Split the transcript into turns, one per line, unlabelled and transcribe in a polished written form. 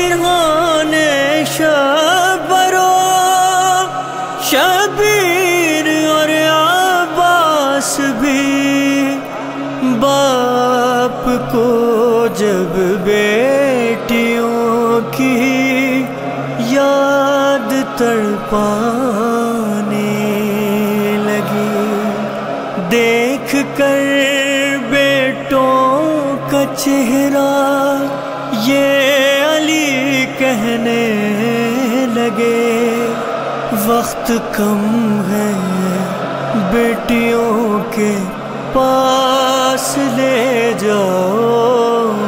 सिरहाने शबरो शबीर और अब्बास भी बाप को जब बेटियों की याद तड़पाने लगी। देख कर बेटों का चेहरा ये अली कहने लगे, वक्त कम है बेटियों के पास ले जाओ